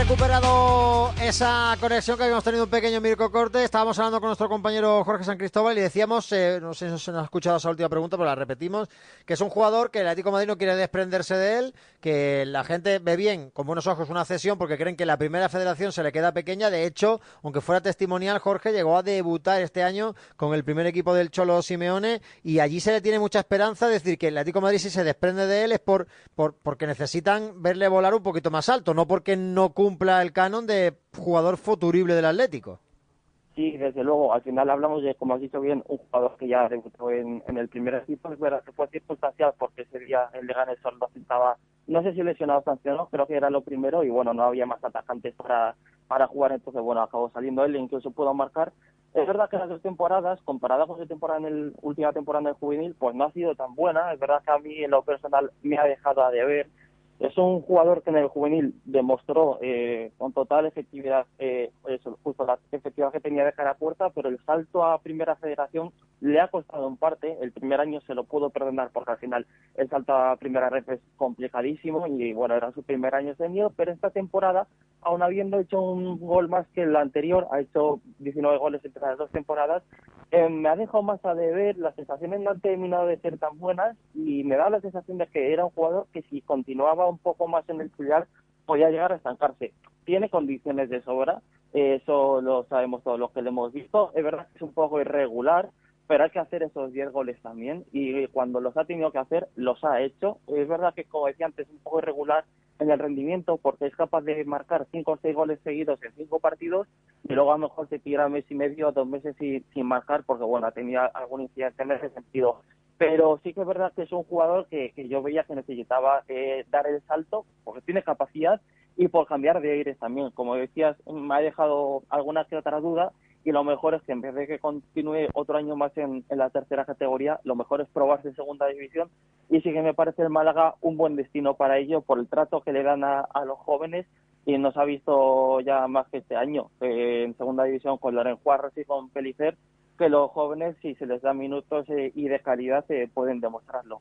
recuperado esa conexión que habíamos tenido un pequeño microcorte. Estábamos hablando con nuestro compañero Jorge San Cristóbal y decíamos, no sé si se nos ha escuchado esa última pregunta, pero la repetimos, que es un jugador que el Atlético de Madrid no quiere desprenderse de él, que la gente ve bien, con buenos ojos, una cesión porque creen que la primera federación se le queda pequeña. De hecho, aunque fuera testimonial, Jorge llegó a debutar este año con el primer equipo del Cholo Simeone y allí se le tiene mucha esperanza. Es decir, que el Atlético de Madrid, si se desprende de él, es porque necesitan verle volar un poquito más alto, no porque no cumpla el canon de jugador futurible del Atlético. Sí, desde luego, al final hablamos de, como has dicho bien, un jugador que ya debutó en el primer equipo. Es verdad que fue circunstancial porque ese día el Leganés solo estaba, no sé si lesionado o sancionado, creo que era lo primero y bueno, no había más atacantes para jugar, entonces bueno, acabó saliendo él e incluso pudo marcar. Es verdad que las dos temporadas, comparadas con su temporada última temporada en el juvenil, pues no ha sido tan buena. Es verdad que a mí en lo personal me ha dejado a deber. Es un jugador que en el juvenil demostró con total efectividad, justo la efectividad que tenía de cara a puerta, pero el salto a primera federación le ha costado en parte. El primer año se lo pudo perdonar porque al final el salto a primera red es complicadísimo y bueno, era su primer año senior, pero esta temporada, aún habiendo hecho un gol más que el anterior, ha hecho 19 goles entre las dos temporadas, me ha dejado más a deber. Las sensaciones no han terminado de ser tan buenas y me da la sensación de que era un jugador que si continuaba un poco más en el filial podía llegar a estancarse. Tiene condiciones de sobra, eso lo sabemos todos los que le hemos visto. Es verdad que es un poco irregular, pero hay que hacer esos 10 goles también y cuando los ha tenido que hacer, los ha hecho. Es verdad que, como decía antes, un poco irregular en el rendimiento porque es capaz de marcar 5 o 6 goles seguidos en 5 partidos y luego a lo mejor se tira mes y medio, 2 meses sin marcar porque bueno, tenía algún incidente en ese sentido. Pero sí que es verdad que es un jugador que yo veía que necesitaba dar el salto porque tiene capacidad y por cambiar de aires también. Como decías, me ha dejado alguna que otra duda y lo mejor es que en vez de que continúe otro año más en la tercera categoría, lo mejor es probarse en segunda división y sí que me parece el Málaga un buen destino para ello por el trato que le dan a los jóvenes y nos ha visto ya más que este año en segunda división con Loren Juárez y con Pellicer, que los jóvenes, si se les da minutos y de calidad, pueden demostrarlo.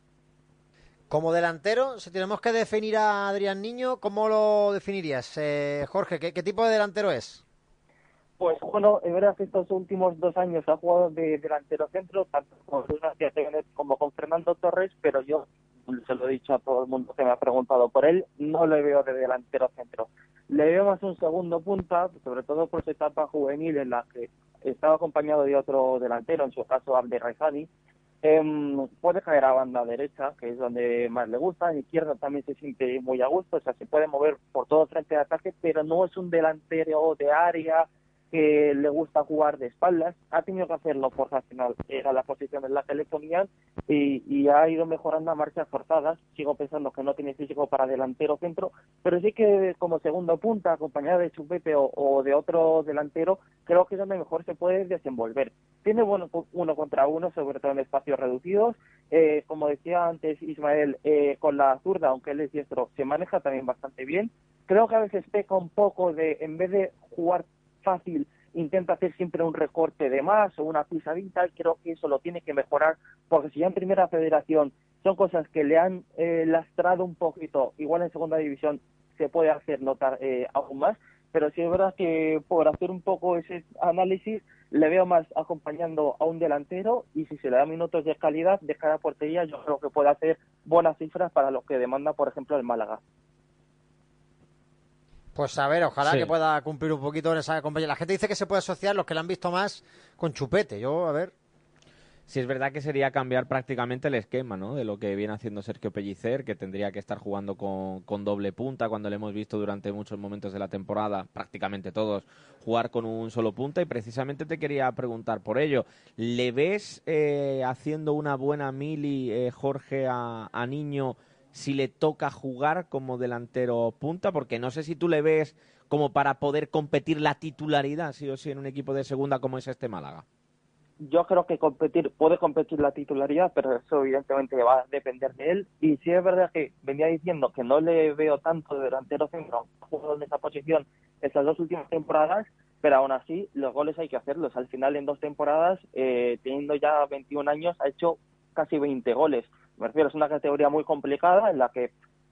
Como delantero, si tenemos que definir a Adrián Niño, ¿cómo lo definirías? Jorge, ¿qué tipo de delantero es? Pues bueno, es verdad que estos últimos 2 años ha jugado de delantero centro, tanto con Luis García Tevenet como con Fernando Torres, pero yo se lo he dicho a todo el mundo que me ha preguntado por él, no le veo de delantero centro. Le veo más un segundo punta, sobre todo por su etapa juvenil en la que estaba acompañado de otro delantero, en su caso Abderrahmani. Puede caer a banda derecha, que es donde más le gusta, en izquierda también se siente muy a gusto, o sea, se puede mover por todo frente de ataque, pero no es un delantero de área que le gusta jugar de espaldas. Ha tenido que hacerlo porque al final era la posición en la que le ponían y ha ido mejorando a marchas forzadas. Sigo pensando que no tiene físico para delantero centro, pero sí que como segundo punta, acompañado de Chupete o de otro delantero, creo que es donde mejor se puede desenvolver. Tiene bueno uno contra uno, sobre todo en espacios reducidos. Como decía antes Ismael, con la zurda, aunque él es diestro, se maneja también bastante bien. Creo que a veces peca un poco en vez de jugar fácil, intenta hacer siempre un recorte de más o una pisadita, y creo que eso lo tiene que mejorar, porque si ya en primera federación son cosas que le han lastrado un poquito, igual en segunda división se puede hacer notar aún más, pero sí es verdad que por hacer un poco ese análisis le veo más acompañando a un delantero y si se le da minutos de calidad de cara a portería, yo creo que puede hacer buenas cifras para lo que demanda, por ejemplo, el Málaga. Pues a ver, ojalá que Sí. pueda cumplir un poquito en esa compañía. La gente dice que se puede asociar, los que la han visto más, con Chupete. Yo, a ver. Sí, es verdad que sería cambiar prácticamente el esquema, ¿no? De lo que viene haciendo Sergio Pellicer, que tendría que estar jugando con doble punta, cuando le hemos visto durante muchos momentos de la temporada, prácticamente todos, jugar con un solo punta. Y precisamente te quería preguntar por ello. ¿Le ves haciendo una buena mili, Jorge, a Niño, si le toca jugar como delantero punta? Porque no sé si tú le ves como para poder competir la titularidad, sí o sí, en un equipo de segunda como es este Málaga. Yo creo que puede competir la titularidad, pero eso evidentemente va a depender de él. Y sí es verdad que venía diciendo que no le veo tanto de delantero centro, ha jugado en esa posición estas 2 últimas temporadas, pero aún así los goles hay que hacerlos. Al final en 2 temporadas, teniendo ya 21 años, ha hecho casi 20 goles. Me refiero, es una categoría muy complicada en la que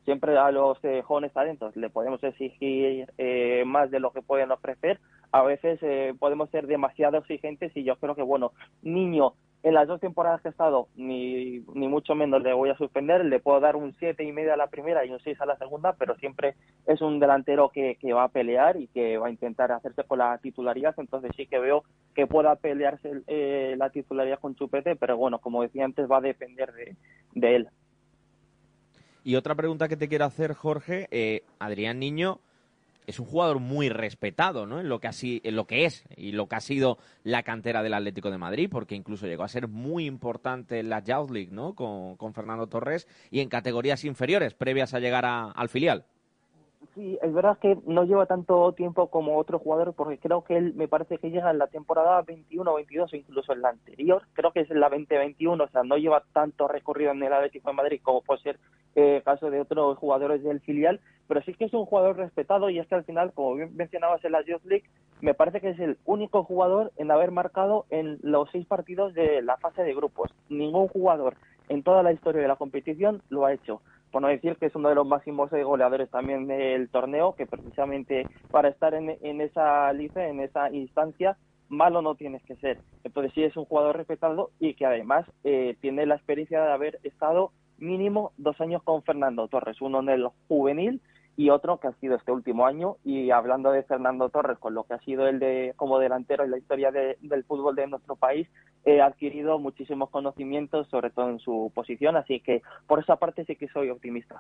siempre a los jóvenes talentos le podemos exigir más de lo que pueden ofrecer. A veces podemos ser demasiado exigentes y yo creo que, bueno, Niño, en las 2 temporadas que ha estado, ni mucho menos le voy a suspender, le puedo dar un 7,5 a la primera y un 6 a la segunda, pero siempre es un delantero que va a pelear y que va a intentar hacerse con la titularidad, entonces sí que veo que pueda pelearse la titularidad con Chupete, pero bueno, como decía antes, va a depender de él. Y otra pregunta que te quiero hacer, Jorge, Adrián Niño es un jugador muy respetado, ¿no? En lo que es y lo que ha sido la cantera del Atlético de Madrid, porque incluso llegó a ser muy importante en la Youth League, ¿no? Con Fernando Torres y en categorías inferiores previas a llegar al filial. Sí, es verdad que no lleva tanto tiempo como otro jugador, porque creo que él me parece que llega en la temporada 21 o 22 o incluso en la anterior, creo que es en la 2021, o sea, no lleva tanto recorrido en el Atlético de Madrid como puede ser caso de otros jugadores del filial, pero sí que es un jugador respetado y es que al final, como bien mencionabas en la Youth League, me parece que es el único jugador en haber marcado en los 6 partidos de la fase de grupos. Ningún jugador en toda la historia de la competición lo ha hecho. Por no decir que es uno de los máximos goleadores también del torneo, que precisamente para estar en esa lista, en esa instancia, malo no tienes que ser. Entonces sí es un jugador respetado y que además tiene la experiencia de haber estado mínimo 2 años con Fernando Torres, uno en el juvenil y otro que ha sido este último año. Y hablando de Fernando Torres, con lo que ha sido él como delantero en la historia del fútbol de nuestro país, ha adquirido muchísimos conocimientos, sobre todo en su posición, así que por esa parte sí que soy optimista.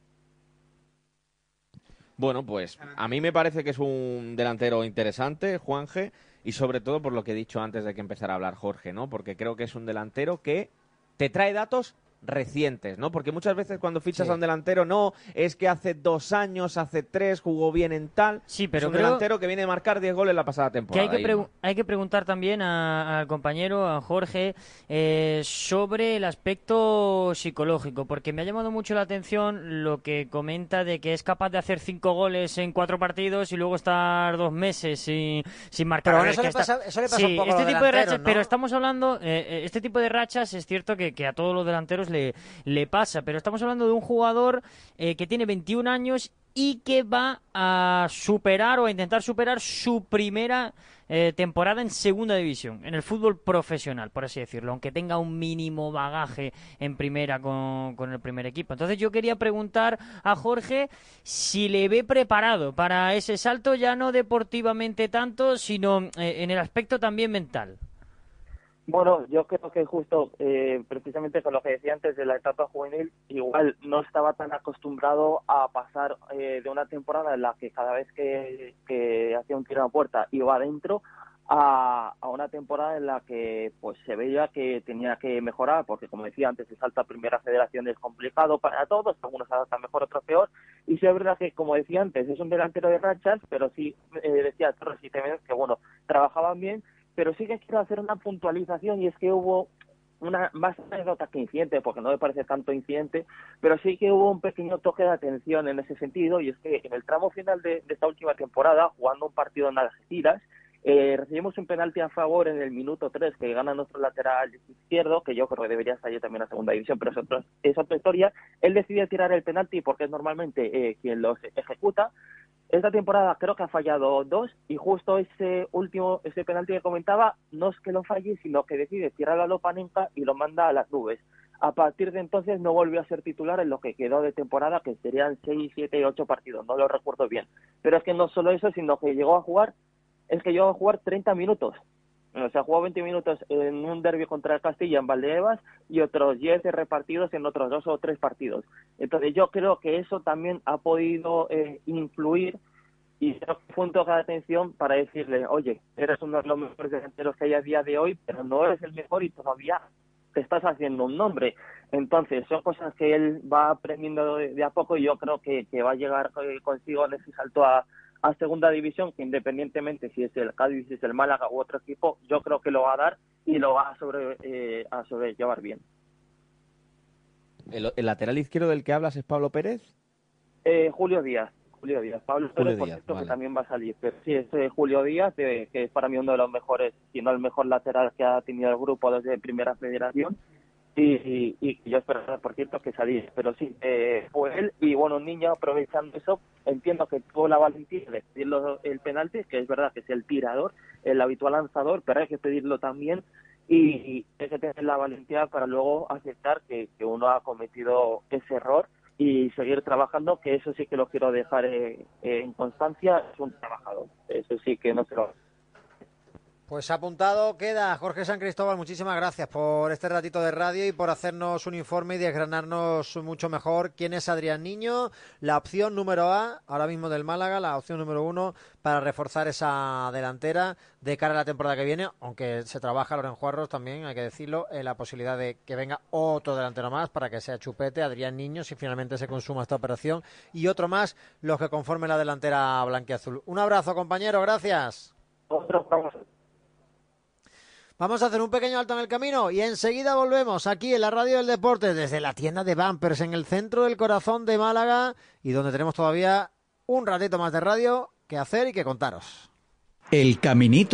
Bueno, pues a mí me parece que es un delantero interesante, Juanje, y sobre todo por lo que he dicho antes de que empezara a hablar Jorge, ¿no? Porque creo que es un delantero que te trae datos recientes, ¿no? Porque muchas veces cuando fichas a un delantero, no, es que hace 2 años, hace 3, jugó bien en tal. Sí, pero es un delantero que viene a marcar 10 goles la pasada temporada. Que hay que preguntar también al compañero, a Jorge, sobre el aspecto psicológico, porque me ha llamado mucho la atención lo que comenta de que es capaz de hacer 5 goles en 4 partidos y luego estar 2 meses sin marcar. Pero bueno, eso le pasa un poco a los tipo de rachas, ¿no? pero estamos hablando, este tipo de rachas es cierto que a todos los delanteros le pasa, pero estamos hablando de un jugador que tiene 21 años y que va a superar o a intentar superar su primera temporada en segunda división, en el fútbol profesional, por así decirlo, aunque tenga un mínimo bagaje en primera con el primer equipo. Entonces yo quería preguntar a Jorge si le ve preparado para ese salto, ya no deportivamente tanto, sino en el aspecto también mental. Bueno, yo creo que justo precisamente con lo que decía antes de la etapa juvenil, igual no estaba tan acostumbrado a pasar de una temporada en la que cada vez que hacía un tiro a puerta iba adentro a una temporada en la que pues se veía que tenía que mejorar, porque como decía antes, el salto a primera federación es complicado para todos, algunos se adaptan mejor, otros peor, y sí es verdad que, como decía antes, es un delantero de rachas, pero sí decía Torres y Temenes que bueno, trabajaban bien, pero sí que quiero hacer una puntualización y es que hubo una más anécdota que incidente, porque no me parece tanto incidente, pero sí que hubo un pequeño toque de atención en ese sentido, y es que en el tramo final de esta última temporada, jugando un partido en Algeciras, recibimos un penalti a favor en el minuto 3 que gana nuestro lateral izquierdo, que yo creo que debería salir también a segunda división, pero es otra historia. Él decide tirar el penalti porque es normalmente quien los ejecuta. Esta temporada creo que ha fallado 2 y justo ese penalti que comentaba no es que lo falle, sino que decide tirar a Lopanenka y lo manda a las nubes. A partir de entonces no volvió a ser titular en lo que quedó de temporada, que serían 6, 7, 8 partidos, no lo recuerdo bien. Pero es que no solo eso, sino que llegó a jugar 30 minutos. O sea, jugó 20 minutos en un derbi contra el Castilla en Valdebebas y otros 10 repartidos en otros 2 o 3 partidos. Entonces yo creo que eso también ha podido influir y creo que fue un toque de atención para decirle, oye, eres uno de los mejores delanteros que hay a día de hoy, pero no eres el mejor y todavía te estás haciendo un nombre. Entonces son cosas que él va aprendiendo de a poco y yo creo que va a llegar consigo en ese salto a segunda división, que independientemente si es el Cádiz, si es el Málaga u otro equipo, yo creo que lo va a dar y lo va a sobrellevar bien. ¿El lateral izquierdo del que hablas es Pablo Pérez? Julio Díaz. Pablo Pérez, por cierto, vale, que también va a salir. Pero sí, es Julio Díaz, que es para mí uno de los mejores, si no el mejor lateral que ha tenido el grupo desde Primera Federación. y yo esperaba, por cierto, que saliera. Pero sí, fue él y, bueno, un niño aprovechando eso, entiendo que tuvo la valentía de pedirlo el penalti, que es verdad que es el tirador, el habitual lanzador, pero hay que pedirlo también y hay que tener la valentía para luego aceptar que uno ha cometido ese error y seguir trabajando, que eso sí que lo quiero dejar en constancia, es un trabajador, eso sí que no se lo... Pues apuntado queda. Jorge San Cristóbal, muchísimas gracias por este ratito de radio y por hacernos un informe y desgranarnos mucho mejor quién es Adrián Niño, la opción número A, ahora mismo del Málaga, la opción número 1 para reforzar esa delantera de cara a la temporada que viene, aunque se trabaja Loren Juarros también, hay que decirlo, en la posibilidad de que venga otro delantero más para que sea Chupete, Adrián Niño, si finalmente se consuma esta operación, y otro más, los que conformen la delantera blanquiazul. Un abrazo, compañero, gracias. Vamos a hacer un pequeño alto en el camino y enseguida volvemos aquí en la Radio del Deporte desde la tienda de Bumpers en el centro del corazón de Málaga y donde tenemos todavía un ratito más de radio que hacer y que contaros. El caminito